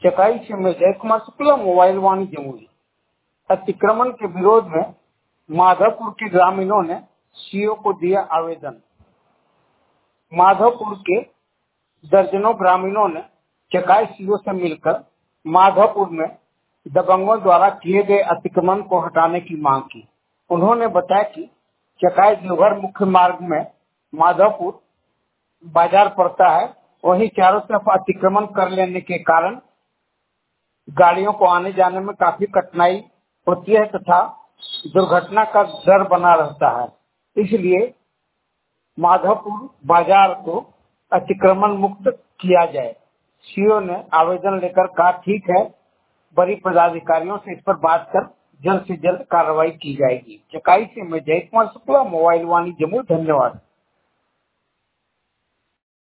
चकाई से मैं जय कुमार शुक्ला, मोबाइल वाणिज्य मूल्य। अतिक्रमण के विरोध में माधवपुर के ग्रामीणों ने सीओ को दिया आवेदन। माधवपुर के दर्जनों ग्रामीणों ने चकाई सीओ से मिलकर माधवपुर में दबंगों द्वारा किए गए अतिक्रमण को हटाने की मांग की। उन्होंने बताया कि चकाई देवघर मुख्य मार्ग में माधवपुर बाजार पड़ता है, वहीं चारों तरफ अतिक्रमण कर लेने के कारण गाड़ियों को आने जाने में काफी कठिनाई होती है तथा दुर्घटना का डर बना रहता है। इसलिए माधवपुर बाजार को अतिक्रमण मुक्त किया जाए। सीओ ने आवेदन लेकर कहा, ठीक है, बड़ी पदाधिकारियों से इस पर बात कर जल्द से जल्द कार्रवाई की जाएगी। चकाई से मैं जय कुमार शुक्ला, मोबाइल वाणिज्य मूल्य। धन्यवाद।